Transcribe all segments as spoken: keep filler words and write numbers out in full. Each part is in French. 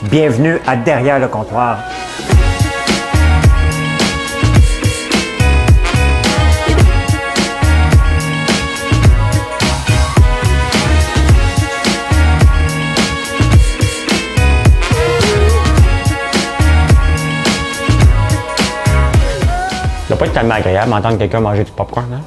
Bienvenue à Derrière le comptoir. Ça doit pas être tellement agréable d'entendre quelqu'un manger du popcorn, hein?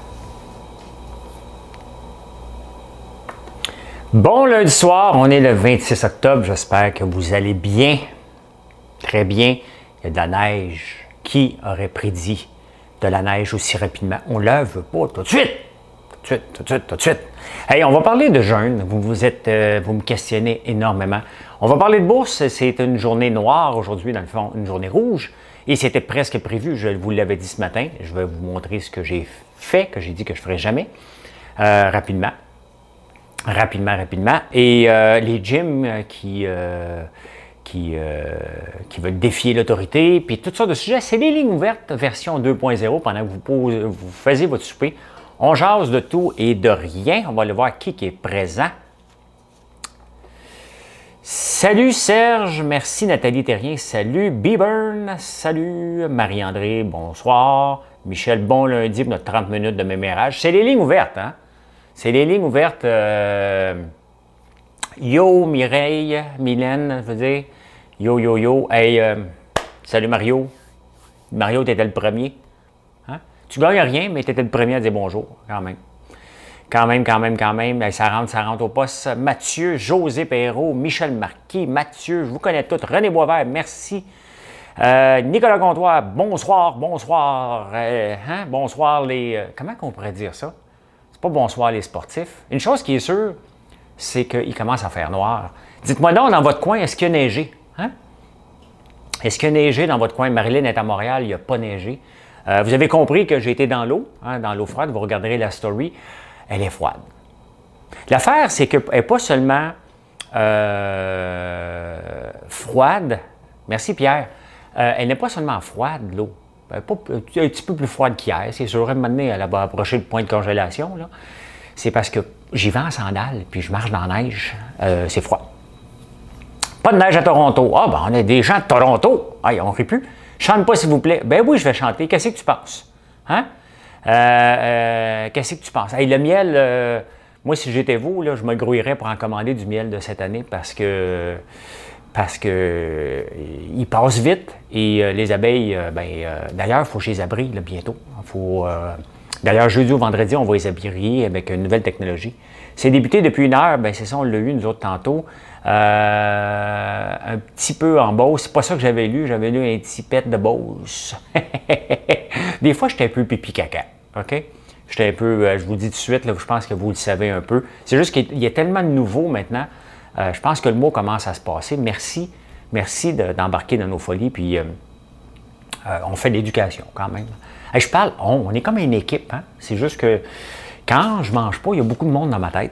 Bon lundi soir, on est le vingt-six octobre, j'espère que vous allez bien, très bien. Il y a de la neige. Qui aurait prédit de la neige aussi rapidement? On ne la veut pas tout de suite, tout de suite, tout de suite, tout de suite. Hey, on va parler de jeûne, vous, vous, êtes, euh, vous me questionnez énormément. On va parler de bourse, c'est une journée noire aujourd'hui, dans le fond, une journée rouge. Et c'était presque prévu, je vous l'avais dit ce matin, je vais vous montrer ce que j'ai fait, que j'ai dit que je ne ferais jamais, euh, rapidement. Rapidement, rapidement. Et euh, les gyms qui, euh, qui, euh, qui veulent défier l'autorité, puis toutes sortes de sujets, c'est les lignes ouvertes version deux point zéro pendant que vous, posez, vous faisiez votre souper. On jase de tout et de rien. On va aller voir qui, qui est présent. Salut Serge, merci Nathalie Terrien, salut Beburn, salut Marie-André, bonsoir. Michel, bon lundi pour notre trente minutes de mémérage. C'est les lignes ouvertes, hein? C'est les lignes ouvertes. Euh, yo, Mireille, Mylène, je veux dire. Yo, yo, yo. Hey, euh, salut Mario. Mario, tu étais le premier. Hein? Tu gagnes rien, mais tu étais le premier à dire bonjour, quand même. Quand même, quand même, quand même. Hey, ça rentre, ça rentre au poste. Mathieu, José Perrault, Michel Marquis, Mathieu, je vous connais tous. René Boisvert, merci. Euh, Nicolas Comtois, bonsoir, bonsoir. Euh, hein? Bonsoir les... Euh, comment qu'on pourrait dire ça? Pas bonsoir les sportifs. Une chose qui est sûre, c'est qu'il commence à faire noir. Dites-moi donc, dans votre coin, est-ce qu'il y a neigé? Hein? Est-ce qu'il y a neigé dans votre coin? Marilyn est à Montréal, il n'y a pas neigé. Euh, vous avez compris que j'ai été dans l'eau, hein, dans l'eau froide. Vous regarderez la story. Elle est froide. L'affaire, c'est qu'elle n'est pas seulement euh, froide. Merci Pierre. Euh, elle n'est pas seulement froide, l'eau. Pas, un petit peu plus froide qu'hier, c'est sûr. Maintenant, elle a approché le point de congélation. C'est parce que j'y vais en sandales, puis je marche dans la neige. Euh, c'est froid. Pas de neige à Toronto. Ah, ben, on est des gens de Toronto. Ah, on ne rit plus. Chante pas, s'il vous plaît. Ben oui, je vais chanter. Qu'est-ce que tu penses? Hein? Euh, euh, Qu'est-ce que tu penses? Hey, le miel, euh, moi, si j'étais vous, là, je me grouillerais pour en commander du miel de cette année parce que. Parce qu'il euh, passe vite et euh, les abeilles, euh, ben, euh, d'ailleurs, il faut que je les abrille là, bientôt. Faut, euh, d'ailleurs, jeudi ou vendredi, on va les abriller avec une nouvelle technologie. C'est débuté depuis une heure, ben, c'est ça, on l'a eu nous autres tantôt. Euh, un petit peu en Beauce, c'est pas ça que j'avais lu, j'avais lu un petit pet de Beauce. Des fois, j'étais un peu pipi-caca, OK? J'étais un peu, euh, je vous dis tout de suite, là, je pense que vous le savez un peu. C'est juste qu'il y a tellement de nouveaux maintenant. Euh, je pense que le mot commence à se passer. Merci, merci d'embarquer de, dans nos folies. Puis, euh, euh, on fait de l'éducation quand même. Hey, je parle, on, on est comme une équipe. Hein? C'est juste que quand je mange pas, il y a beaucoup de monde dans ma tête.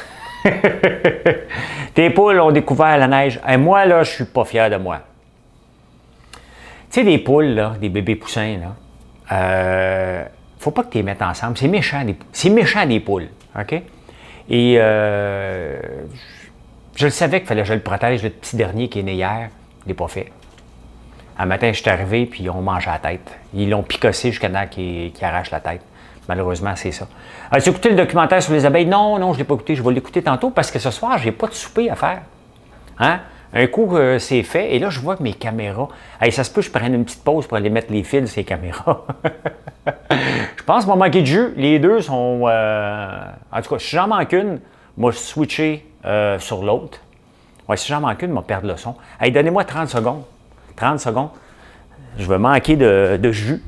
Tes poules ont découvert la neige. Et moi, là, je suis pas fier de moi. Tu sais, des poules, là, des bébés poussins, là, euh, faut pas que tu les mettes ensemble. C'est méchant, c'est méchant des poules. OK? Et euh, je le savais qu'il fallait que je le protège, le petit dernier qui est né hier. Je ne l'ai pas fait. Un matin, je suis arrivé, puis ils ont mangé la tête. Ils l'ont picossé jusqu'à temps qu'il qu arrache la tête. Malheureusement, c'est ça. As-tu écouté le documentaire sur les abeilles? Non, non, je ne l'ai pas écouté. Je vais l'écouter tantôt parce que ce soir, je n'ai pas de souper à faire. Hein? Un coup, euh, c'est fait. Et là, je vois que mes caméras... Hey, ça se peut que je prenne une petite pause pour aller mettre les fils sur les caméras. Je pense qu'on va manquer de jus. Les deux sont... Euh... En tout cas, si j'en manque une, moi, je switcher Euh, sur l'autre. Ouais, si j'en manque une, je vais perdre le son. Hey, donnez-moi trente secondes. trente secondes. Je vais manquer de, de jus.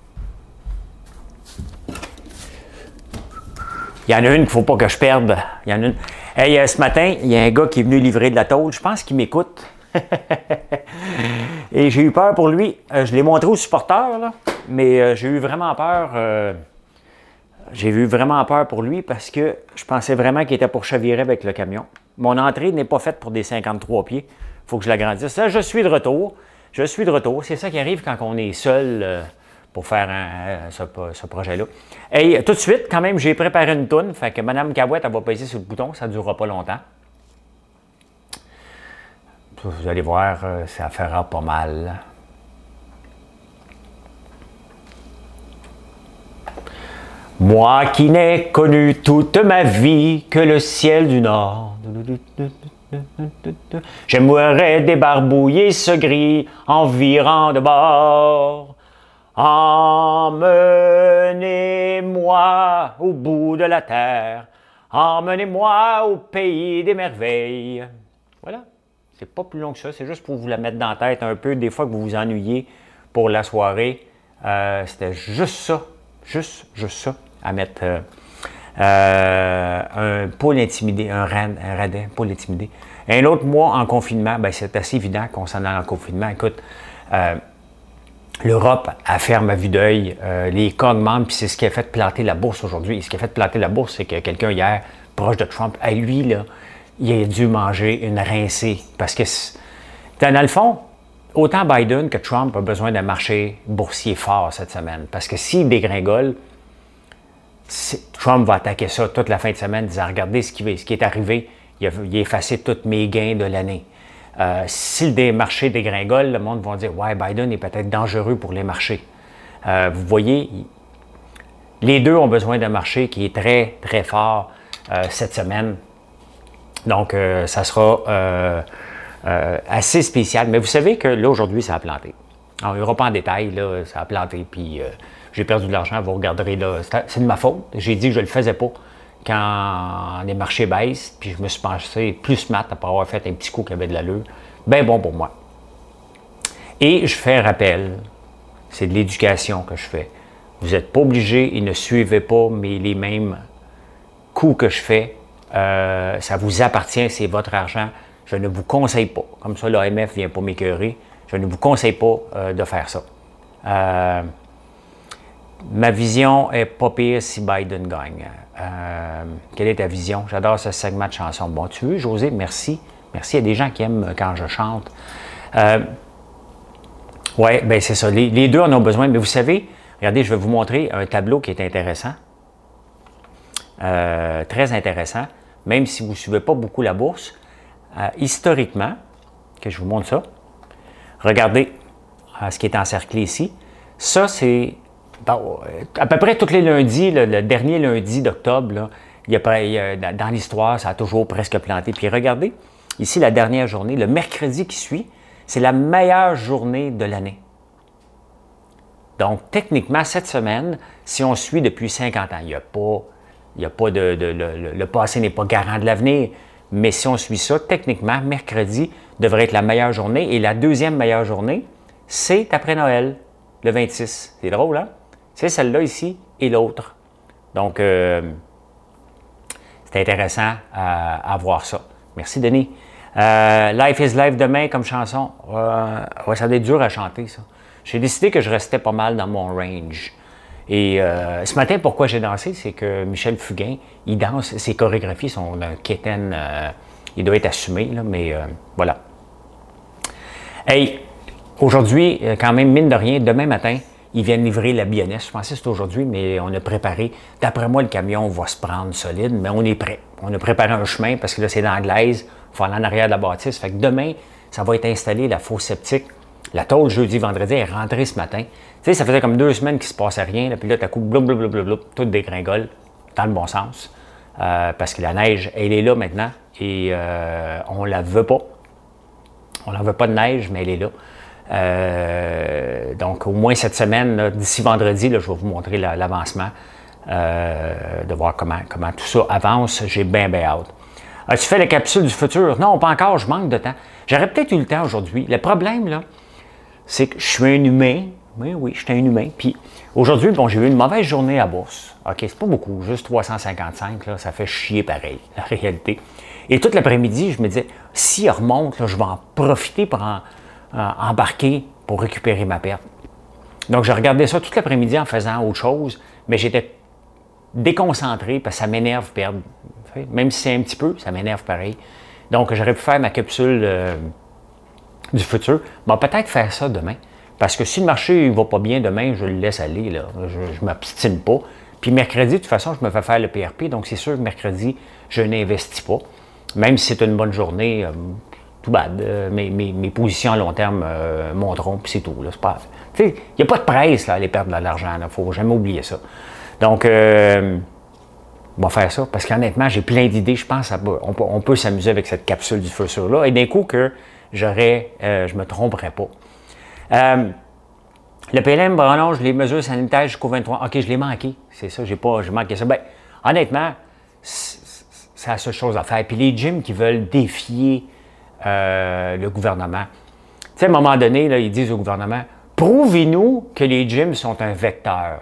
Il y en a une qu'il ne faut pas que je perde. Il y en a une. Hey, euh, ce matin, il y a un gars qui est venu livrer de la tôle. Je pense qu'il m'écoute. Et j'ai eu peur pour lui. Euh, je l'ai montré aux supporters, là, mais euh, j'ai eu vraiment peur. Euh, J'ai eu vraiment peur pour lui parce que je pensais vraiment qu'il était pour chavirer avec le camion. Mon entrée n'est pas faite pour des cinquante-trois pieds. Il faut que je l'agrandisse. Là, je suis de retour. Je suis de retour. C'est ça qui arrive quand on est seul euh, pour faire un, ce, ce projet-là. Et tout de suite, quand même, j'ai préparé une toune. Fait que Mme Cahouette, elle va peser sur le bouton. Ça ne durera pas longtemps. vous allez voir, ça fera pas mal. Moi qui n'ai connu toute ma vie que le ciel du Nord. J'aimerais débarbouiller ce gris environ de bord. Emmenez-moi au bout de la terre. Emmenez-moi au pays des merveilles. Voilà. C'est pas plus long que ça. C'est juste pour vous la mettre dans la tête un peu. Des fois que vous vous ennuyez pour la soirée. Euh, C'était juste ça. Juste, juste ça. À mettre euh, euh, un pôle intimidé, un, rad, un radin, pôle intimidé. Un autre mois en confinement, ben c'est assez évident qu'on s'en a en confinement. Écoute, euh, l'Europe, elle ferme à vue d'œil, euh, les cas augmentent, puis c'est ce qui a fait planter la bourse aujourd'hui. Et ce qui a fait planter la bourse, c'est que quelqu'un hier, proche de Trump, à lui, là, il a dû manger une rincée. Parce que, dans le fond, autant Biden que Trump a besoin d'un marché boursier fort cette semaine. Parce que s'il dégringole, Trump va attaquer ça toute la fin de semaine, disant « Regardez ce qui, ce qui est arrivé, il a, il a effacé tous mes gains de l'année. Euh, » Si le marché dégringole, le monde va dire « Ouais, Biden est peut-être dangereux pour les marchés. Euh, » Vous voyez, les deux ont besoin d'un marché qui est très, très fort euh, cette semaine. Donc, euh, ça sera euh, euh, assez spécial. Mais vous savez que là, aujourd'hui, ça a planté. Alors, il n'y aura pas en détail, là, ça a planté, puis... Euh, j'ai perdu de l'argent, vous regarderez là. C'est de ma faute. J'ai dit que je ne le faisais pas quand les marchés baissent, puis je me suis pensé plus smart après avoir fait un petit coup qui avait de l'allure. Bien bon pour moi. Et je fais un rappel, c'est de l'éducation que je fais. Vous n'êtes pas obligé et ne suivez pas mais les mêmes coups que je fais. Euh, ça vous appartient, c'est votre argent. Je ne vous conseille pas. Comme ça, l'A M F ne vient pas m'écœurer. Je ne vous conseille pas euh, de faire ça. Euh, Ma vision est pas pire si Biden gagne. Euh, quelle est ta vision? J'adore ce segment de chanson. Bon, tu veux, José, merci. Merci. Il y a des gens qui aiment quand je chante. Euh, oui, bien c'est ça. Les, les deux en ont besoin. Mais vous savez, regardez, je vais vous montrer un tableau qui est intéressant. Euh, très intéressant. Même si vous ne suivez pas beaucoup la bourse. Euh, historiquement, que je vous montre ça. Regardez euh, ce qui est encerclé ici. Ça, c'est... Bon, à peu près tous les lundis, le, le dernier lundi d'octobre, il y a, il y a, dans l'histoire, ça a toujours presque planté. Puis regardez, ici, la dernière journée, le mercredi qui suit, c'est la meilleure journée de l'année. Donc, techniquement, cette semaine, si on suit depuis cinquante ans, il n'y a pas, il y a pas de... de le, le passé n'est pas garant de l'avenir, mais si on suit ça, techniquement, mercredi devrait être la meilleure journée. Et la deuxième meilleure journée, c'est après Noël, le vingt-six. C'est drôle, hein? C'est celle-là ici et l'autre. Donc, euh, c'est intéressant à, à voir ça. Merci, Denis. Euh, Life is Life demain comme chanson. Euh, ouais, ça doit être dur à chanter, ça. J'ai décidé que je restais pas mal dans mon range. Et euh, ce matin, pourquoi j'ai dansé, c'est que Michel Fugain, il danse, ses chorégraphies sont un quétaine, euh, il doit être assumé, là, mais euh, voilà. Hey, aujourd'hui, quand même, mine de rien, demain matin, ils viennent livrer la Bionesse. Je pensais que c'était aujourd'hui, mais on a préparé. D'après moi, le camion va se prendre solide, mais on est prêt. On a préparé un chemin parce que là, c'est dans la glaise. Il faut aller en arrière de la bâtisse. Fait que demain, ça va être installé, la fosse septique. La tôle, jeudi, vendredi, est rentrée ce matin. Tu sais, ça faisait comme deux semaines qu'il ne se passait rien. Là, puis là, t'as coup, blablabla, tout dégringole, dans le bon sens. Euh, parce que la neige, elle est là maintenant. Et euh, on ne la veut pas. On n'en veut pas de neige, mais elle est là. Euh, donc, au moins cette semaine, d'ici vendredi, là, je vais vous montrer l'avancement, euh, de voir comment, comment tout ça avance. J'ai bien, bien hâte. As-tu fait la capsule du futur? Non, pas encore, je manque de temps. J'aurais peut-être eu le temps aujourd'hui. Le problème, là, c'est que je suis un humain. Oui, oui, je suis un humain. Puis aujourd'hui, bon, j'ai eu une mauvaise journée à bourse. OK, c'est pas beaucoup, juste trois cent cinquante-cinq, là, ça fait chier pareil, la réalité. Et tout l'après-midi, je me disais, si elle remonte, là, je vais en profiter pour en, en, embarquer pour récupérer ma perte. Donc, je regardais ça tout l'après-midi en faisant autre chose, mais j'étais déconcentré parce que ça m'énerve perdre. Même si c'est un petit peu, ça m'énerve pareil. Donc, j'aurais pu faire ma capsule euh, du futur. Bon, peut-être faire ça demain. Parce que si le marché ne va pas bien demain, je le laisse aller. Là. Je ne m'obstine pas. Puis mercredi, de toute façon, je me fais faire le P R P. Donc, c'est sûr que mercredi, je n'investis pas. Même si c'est une bonne journée, euh, tout bad. Euh, mes, mes, mes positions à long terme euh, monteront, puis c'est tout. Il n'y a pas de presse là, à aller perdre de l'argent. Il ne faut jamais oublier ça. Donc, euh, on va faire ça, parce qu'honnêtement, j'ai plein d'idées. Je pense qu'on peut, on peut s'amuser avec cette capsule du futur-là. Et d'un coup, que j'aurais, euh, je ne me tromperais pas. Euh, le P L M prolonge les mesures sanitaires jusqu'au vingt-trois. OK, je l'ai manqué. C'est ça, j'ai pas, j'ai manqué ça. Ben, honnêtement, c'est la seule chose à faire. Puis les gyms qui veulent défier euh, le gouvernement. Tu sais, à un moment donné, là, ils disent au gouvernement, prouvez-nous que les gyms sont un vecteur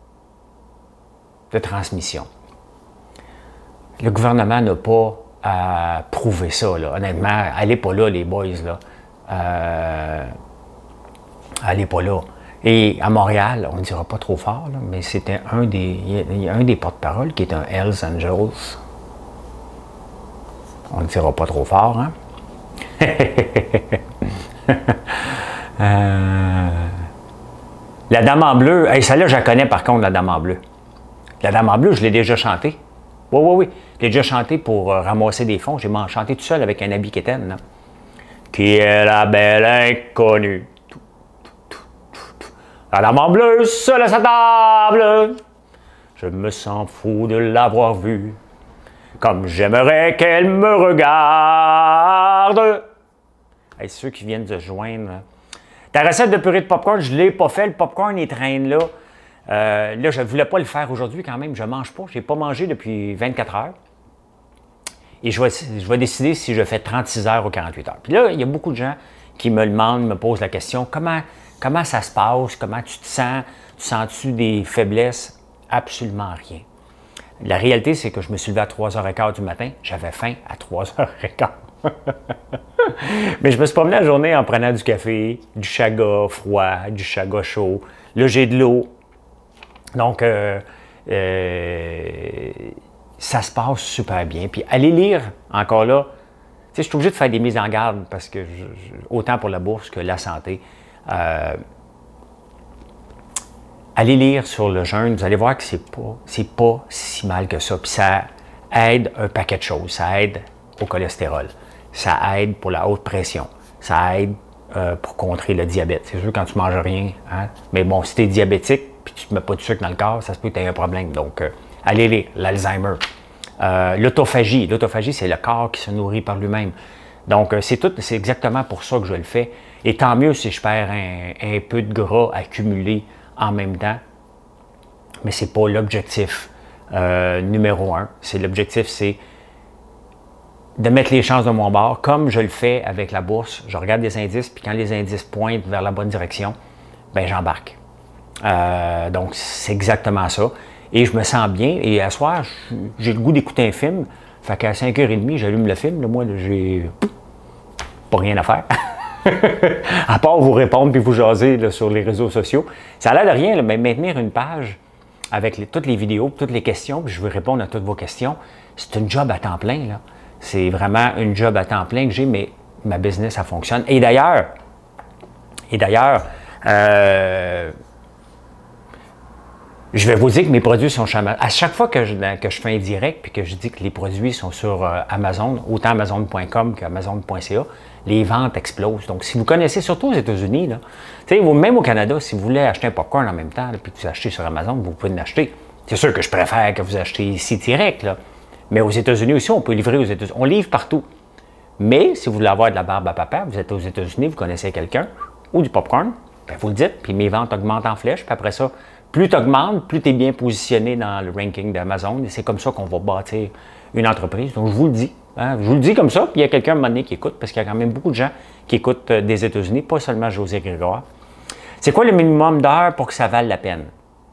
de transmission. Le gouvernement n'a pas à prouver ça, là. Honnêtement, allez pas là, les boys, là. Euh, allez pas là. Et à Montréal, on ne dira pas trop fort, là, mais c'était un des, il y a un des porte-parole qui est un Hells Angels. On ne dira pas trop fort, hein? euh, la Dame en bleu, hey, celle-là, je la connais par contre, la Dame en bleu. La Dame en bleu, je l'ai déjà chantée. Oui, oui, oui. Je l'ai déjà chanté pour euh, ramasser des fonds. J'ai chanté tout seul avec un habit quétaine, là. Qui est la belle inconnue. La Dame en bleu, seule à sa table. Je me sens fou de l'avoir vue. Comme j'aimerais qu'elle me regarde. Hey, ceux qui viennent de se joindre. Là. Ta recette de purée de popcorn, je ne l'ai pas fait. Le popcorn, il traîne là. Euh, là, je ne voulais pas le faire aujourd'hui quand même. Je ne mange pas. Je n'ai pas mangé depuis vingt-quatre heures. Et je vais, je vais décider si je fais trente-six heures ou quarante-huit heures. Puis là, il y a beaucoup de gens qui me demandent, me posent la question, comment, comment ça se passe? Comment tu te sens? Tu sens-tu des faiblesses? Absolument rien. La réalité, c'est que je me suis levé à trois heures quinze du matin. J'avais faim à trois heures quinze. Mais je me suis promené la journée en prenant du café, du chaga froid, du chaga chaud. Là, j'ai de l'eau. Donc, euh, euh, ça se passe super bien. Puis, allez lire, encore là, tu sais, je suis obligé de faire des mises en garde parce que, je, je, autant pour la bourse que la santé, euh, allez lire sur le jeûne, vous allez voir que c'est pas, c'est pas si mal que ça. Puis ça aide un paquet de choses. Ça aide au cholestérol. Ça aide pour la haute pression. Ça aide euh, pour contrer le diabète. C'est sûr quand tu manges rien. Hein? Mais bon, si tu es diabétique puis tu ne mets pas de sucre dans le corps, ça se peut que tu aies un problème. Donc, euh, allez lire l'Alzheimer. Euh, l'autophagie. L'autophagie, c'est le corps qui se nourrit par lui-même. Donc, euh, c'est tout, c'est exactement pour ça que je le fais. Et tant mieux si je perds un, un peu de gras accumulé en même temps, mais ce n'est pas l'objectif euh, numéro un. C'est l'objectif, c'est de mettre les chances de mon bord, comme je le fais avec la bourse. Je regarde les indices, puis quand les indices pointent vers la bonne direction, ben j'embarque. Euh, donc, c'est exactement ça. Et je me sens bien. Et à soir, j'ai le goût d'écouter un film. Fait qu'à cinq heures trente, j'allume le film. Là, moi, j'ai pas rien à faire. À part vous répondre puis vous jaser là, sur les réseaux sociaux. Ça a l'air de rien, là, mais maintenir une page avec les, toutes les vidéos, toutes les questions, puis je veux répondre à toutes vos questions, c'est une job à temps plein. Là. C'est vraiment une job à temps plein que j'ai, mais ma business, ça fonctionne. Et d'ailleurs, et d'ailleurs, euh, je vais vous dire que mes produits sont chez Amazon. À chaque fois que je, que je fais un direct puis que je dis que les produits sont sur euh, Amazon, autant Amazon point com qu'Amazon point C A, les ventes explosent. Donc, si vous connaissez, surtout aux États-Unis, même au Canada, si vous voulez acheter un popcorn en même temps, là, puis que vous achetez sur Amazon, vous pouvez l'acheter. C'est sûr que je préfère que vous achetiez ici direct, là. Mais aux États-Unis aussi, on peut livrer aux États-Unis. On livre partout. Mais si vous voulez avoir de la barbe à papa, vous êtes aux États-Unis, vous connaissez quelqu'un, ou du popcorn, bien, vous le dites, puis mes ventes augmentent en flèche, puis après ça, plus tu augmentes, plus tu es bien positionné dans le ranking d'Amazon, et c'est comme ça qu'on va bâtir une entreprise. Donc, je vous le dis. Hein, je vous le dis comme ça, puis il y a quelqu'un à un moment donné qui écoute, parce qu'il y a quand même beaucoup de gens qui écoutent euh, des États-Unis, pas seulement José Grégoire. C'est quoi le minimum d'heures pour que ça vaille la peine?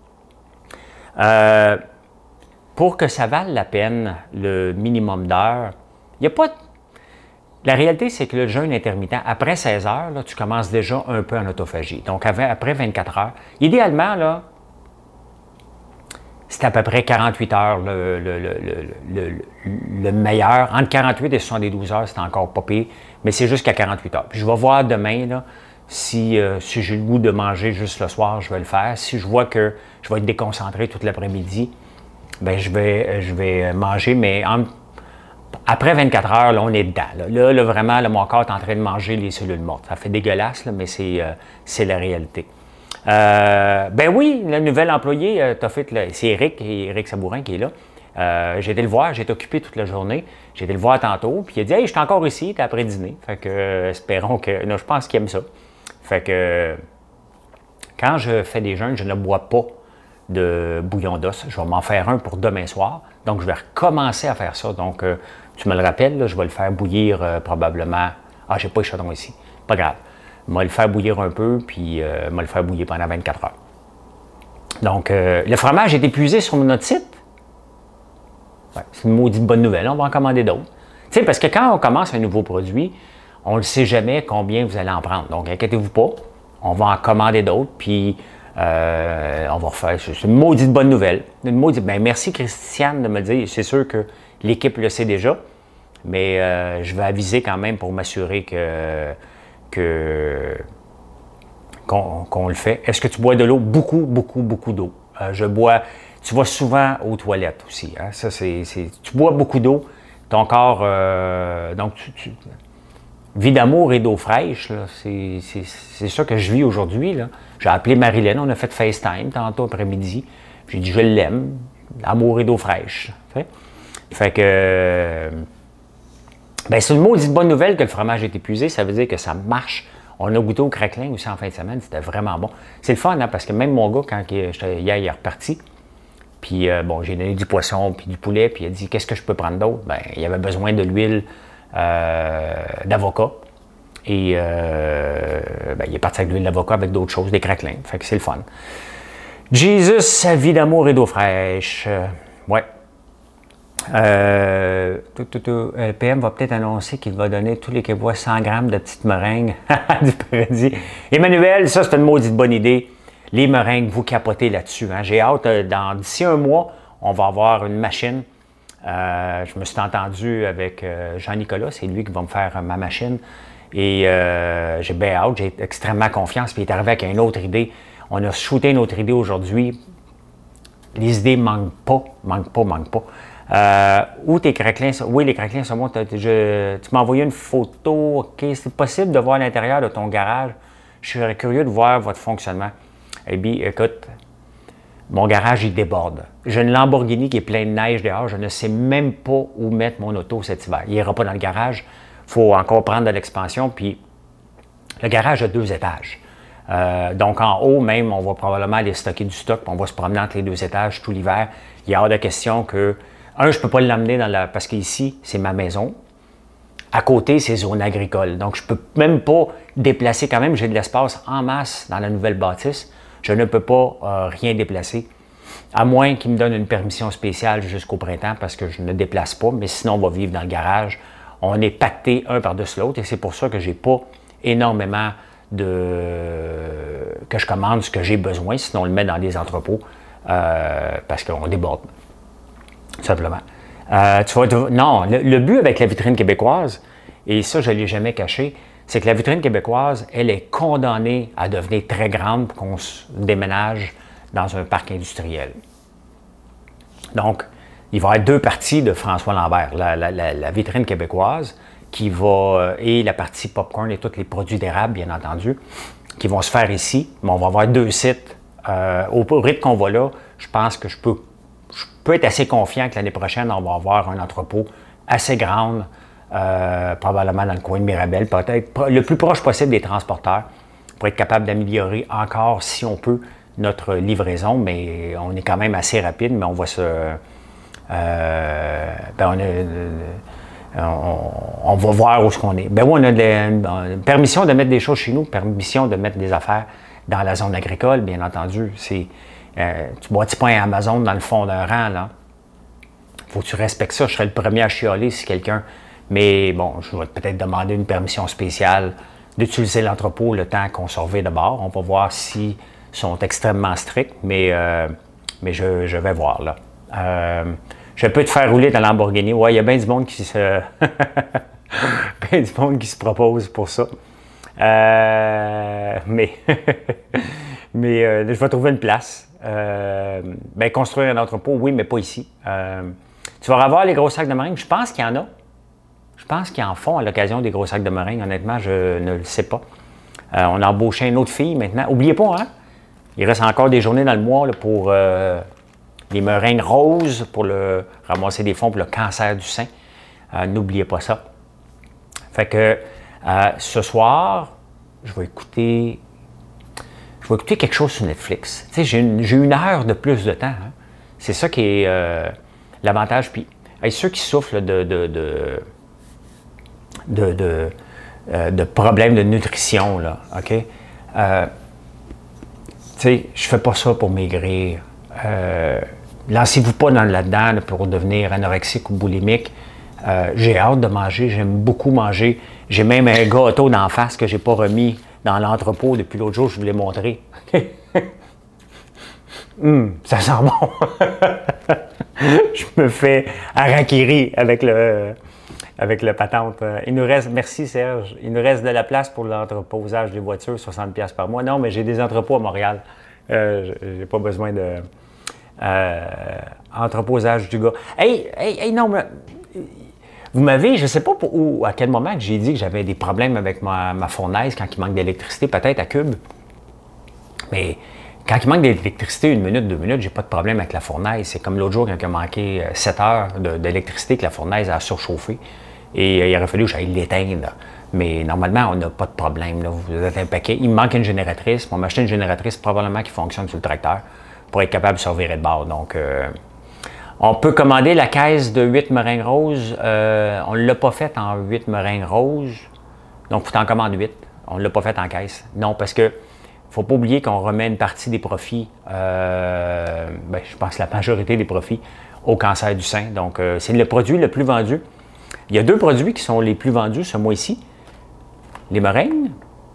Euh, pour que ça vaille la peine, le minimum d'heures, il n'y a pas de... La réalité, c'est que le jeûne intermittent, après seize heures, là, tu commences déjà un peu en autophagie. Donc, après vingt-quatre heures, idéalement, là, c'est à peu près quarante-huit heures le, le, le, le, le, le meilleur. Entre quarante-huit et soixante-douze heures, c'est encore pas pire, mais c'est jusqu'à quarante-huit heures. Puis je vais voir demain, là, si, euh, si j'ai le goût de manger juste le soir, je vais le faire. Si je vois que je vais être déconcentré toute l'après-midi, bien, je vais, je vais manger, mais en, après vingt-quatre heures, là, on est dedans. Là, là, là vraiment, là, mon corps est en train de manger les cellules mortes. Ça fait dégueulasse, là, mais c'est euh, la réalité. Euh, ben oui, le nouvel employé, euh, t'as fait, c'est Eric, Eric Sabourin qui est là. Euh, j'ai été le voir, j'ai été occupé toute la journée. J'ai été le voir tantôt, puis il a dit « Hey, je suis encore ici, t'es après dîner. » Fait que, euh, espérons que... Non, je pense qu'il aime ça. Fait que, quand je fais des jeûnes, je ne bois pas de bouillon d'os. Je vais m'en faire un pour demain soir. Donc, je vais recommencer à faire ça. Donc, euh, tu me le rappelles, là, je vais le faire bouillir euh, probablement... Ah, j'ai pas le chaudron ici. Pas grave. Je vais le faire bouillir un peu, puis euh, je vais le faire bouillir pendant vingt-quatre heures. Donc, euh, le fromage est épuisé sur notre site. Ouais, c'est une maudite bonne nouvelle. On va en commander d'autres. Tu sais, parce que quand on commence un nouveau produit, on ne sait jamais combien vous allez en prendre. Donc, inquiétez-vous pas. On va en commander d'autres, puis euh, on va refaire. C'est une maudite bonne nouvelle. Une maudite. Ben, merci, Christiane, de me le dire. C'est sûr que l'équipe le sait déjà, mais euh, je vais aviser quand même pour m'assurer que, que, qu'on, qu'on le fait. Est-ce que tu bois de l'eau? Beaucoup, beaucoup, beaucoup d'eau. Euh, je bois... Tu vas souvent aux toilettes aussi. Hein? Ça, c'est, c'est, tu bois beaucoup d'eau. Ton corps... Euh, donc, tu... tu vie d'amour et d'eau fraîche, c'est ça que je vis aujourd'hui. J'ai appelé Marilyn, on a fait FaceTime tantôt après-midi. J'ai dit, je l'aime, amour et d'eau fraîche. Fait, fait que, ben, c'est une maudite bonne nouvelle que le fromage est épuisé. Ça veut dire que ça marche. On a goûté au craquelin aussi en fin de semaine. C'était vraiment bon. C'est le fun, hein, parce que même mon gars, quand il, hier, il est reparti, puis euh, bon, j'ai donné du poisson puis du poulet, puis il a dit, qu'est-ce que je peux prendre d'autre? Ben, il avait besoin de l'huile Euh, d'avocat. Et euh, ben, il est parti avec l'huile d'avocat avec d'autres choses, des craquelins. Fait que c'est le fun. Jesus, sa vie d'amour et d'eau fraîche. Euh, ouais. Euh, tout, tout, tout. Le P M va peut-être annoncer qu'il va donner tous les Québécois cent grammes de petites meringues du paradis. Emmanuel, ça c'est une maudite bonne idée. Les meringues, vous capotez là-dessus. Hein? J'ai hâte, dans d'ici un mois, on va avoir une machine. Euh, je me suis entendu avec euh, Jean-Nicolas, c'est lui qui va me faire euh, ma machine. Et euh, j'ai bien hâte, j'ai extrêmement confiance. Puis il est arrivé avec une autre idée. On a shooté une autre idée aujourd'hui. Les idées ne manquent pas, manquent pas, manquent pas. Euh, où tes craquelins, oui, les craquelins sont bons. Je, tu m'as envoyé une photo. OK, c'est possible de voir l'intérieur de ton garage. Je serais curieux de voir votre fonctionnement. Eh bien, écoute, mon garage, il déborde. J'ai une Lamborghini qui est pleine de neige dehors. Je ne sais même pas où mettre mon auto cet hiver. Il n'ira pas dans le garage. Il faut encore prendre de l'expansion. Puis, le garage a deux étages. Euh, donc, en haut, même, on va probablement aller stocker du stock. Puis on va se promener entre les deux étages tout l'hiver. Il y a hors de question que... Un, je ne peux pas l'amener dans la... Parce qu'ici, c'est ma maison. À côté, c'est zone agricole. Donc, je ne peux même pas déplacer quand même. J'ai de l'espace en masse dans la nouvelle bâtisse. Je ne peux pas euh, rien déplacer, à moins qu'il me donne une permission spéciale jusqu'au printemps parce que je ne déplace pas, mais sinon on va vivre dans le garage. On est pacté un par-dessus l'autre et c'est pour ça que je n'ai pas énormément de... que je commande ce que j'ai besoin, sinon on le met dans des entrepôts euh, parce qu'on déborde, tout simplement. Euh, tu vas... Non, le, le but avec la vitrine québécoise, et ça je ne l'ai jamais caché, c'est que la vitrine québécoise, elle est condamnée à devenir très grande pour qu'on se déménage dans un parc industriel. Donc, il va y avoir deux parties de François Lambert. La, la, la, la vitrine québécoise qui va, et la partie popcorn et tous les produits d'érable, bien entendu, qui vont se faire ici. Mais on va avoir deux sites. Euh, au rythme qu'on va là, je pense que je peux, je peux être assez confiant que l'année prochaine, on va avoir un entrepôt assez grand, Euh, probablement dans le coin de Mirabel, peut-être le plus proche possible des transporteurs pour être capable d'améliorer encore, si on peut, notre livraison, mais on est quand même assez rapide, mais on va se... Euh, ben on, a, on, on va voir où est-ce qu'on est. Ben oui, on a de, une permission de mettre des choses chez nous, permission de mettre des affaires dans la zone agricole, bien entendu. C'est, euh, tu bâtis pas un Amazon dans le fond d'un rang, là. Faut que tu respectes ça. Je serais le premier à chialer si quelqu'un... Mais bon, je vais peut-être demander une permission spéciale d'utiliser l'entrepôt le temps qu'on surveille de bord. On va voir s'ils sont extrêmement stricts, mais, euh, mais je, je vais voir là. Euh, je peux te faire rouler dans la Lamborghini. Ouais, il y a bien du monde qui se... bien du monde qui se propose pour ça. Euh, mais mais euh, je vais trouver une place. Euh, ben, construire un entrepôt, oui, mais pas ici. Euh, tu vas avoir les gros sacs de marine. Je pense qu'il y en a. Je pense qu'ils en font à l'occasion des gros sacs de meringues. Honnêtement, je ne le sais pas. Euh, on a embauché une autre fille maintenant. N'oubliez pas, hein? Il reste encore des journées dans le mois là, pour euh, les meringues roses, pour le, ramasser des fonds pour le cancer du sein. Euh, N'oubliez pas ça. Fait que euh, ce soir, je vais écouter. Je vais écouter quelque chose sur Netflix. Tu sais, j'ai une, j'ai une heure de plus de temps. Hein? C'est ça qui est euh, l'avantage. Puis, hey, ceux qui souffrent de, de, de, de, de, euh, de problèmes de nutrition, là, OK? Euh, tu sais, je fais pas ça pour maigrir. Euh, lancez-vous pas dans là-dedans là, pour devenir anorexique ou boulimique. Euh, j'ai hâte de manger, j'aime beaucoup manger. J'ai même un gâteau d'en face que j'ai pas remis dans l'entrepôt depuis l'autre jour, je vous l'ai montré. mm, ça sent bon. Je me fais harakiri avec le, avec le patente. Il nous reste, merci Serge, il nous reste de la place pour l'entreposage des voitures, soixante dollars par mois. Non, mais j'ai des entrepôts à Montréal. Euh, j'ai pas besoin de... Euh, entreposage du gars. Hey, hey, hey, non, mais... Vous m'avez, je ne sais pas pour, où, à quel moment que j'ai dit que j'avais des problèmes avec ma, ma fournaise quand il manque d'électricité, peut-être à Cube. Mais quand il manque d'électricité, une minute, deux minutes, j'ai pas de problème avec la fournaise. C'est comme l'autre jour quand il a manqué sept heures d'électricité que la fournaise a surchauffé. Et euh, il aurait fallu que j'aille l'éteindre. Mais normalement, on n'a pas de problème. Là. Vous êtes un paquet. Il me manque une génératrice. On m'a acheté une génératrice probablement qui fonctionne sur le tracteur pour être capable de se revirer de bord. Donc, euh, on peut commander la caisse de huit meringues roses. Euh, on ne l'a pas faite en huit meringues roses. Donc, il faut en commander huit. On ne l'a pas faite en caisse. Non, parce que ne faut pas oublier qu'on remet une partie des profits, euh, ben, je pense la majorité des profits, au cancer du sein. Donc, euh, c'est le produit le plus vendu. Il y a deux produits qui sont les plus vendus ce mois-ci. Les meringues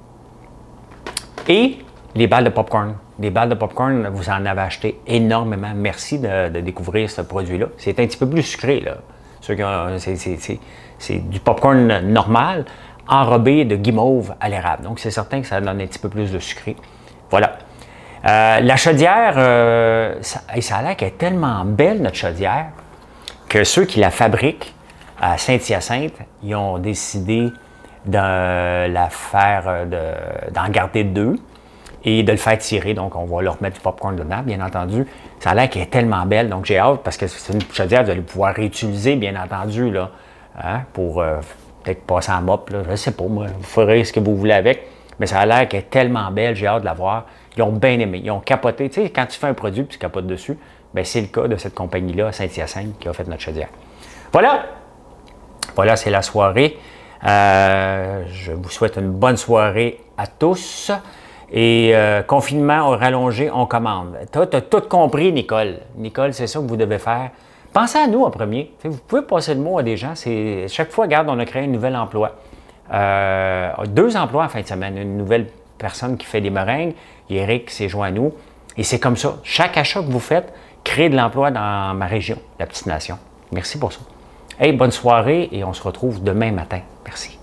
et les balles de popcorn. Les balles de popcorn, vous en avez acheté énormément. Merci de, de découvrir ce produit-là. C'est un petit peu plus sucré, là. C'est du popcorn normal, enrobé de guimauve à l'érable. Donc, c'est certain que ça donne un petit peu plus de sucré. Voilà. Euh, la chaudière, euh, ça, ça a l'air qu'elle est tellement belle, notre chaudière, que ceux qui la fabriquent à Saint-Hyacinthe, ils ont décidé de la faire, d'en garder deux et de le faire tirer. Donc, on va leur mettre du popcorn dedans, bien entendu. Ça a l'air qu'elle est tellement belle, donc j'ai hâte parce que c'est une chaudière que vous allez pouvoir réutiliser, bien entendu, là, hein, pour euh, peut-être passer en mop, là, je ne sais pas, moi, vous ferez ce que vous voulez avec, mais ça a l'air qu'elle est tellement belle, j'ai hâte de la voir. Ils ont bien aimé, ils ont capoté. Tu sais, quand tu fais un produit et tu capotes dessus, bien, c'est le cas de cette compagnie-là, à Saint-Hyacinthe, qui a fait notre chaudière. Voilà! Voilà, c'est la soirée. Euh, je vous souhaite une bonne soirée à tous. Et euh, confinement rallongé, on commande. Tu as, as tout compris, Nicole. Nicole, c'est ça que vous devez faire. Pensez à nous en premier. T'sais, vous pouvez passer le mot à des gens. Chaque fois, regarde, on a créé un nouvel emploi. Euh, deux emplois en fin de semaine. Une nouvelle personne qui fait des meringues. Eric s'est joint à nous. Et c'est comme ça. Chaque achat que vous faites crée de l'emploi dans ma région, la petite nation. Merci pour ça. Hey, bonne soirée et on se retrouve demain matin. Merci.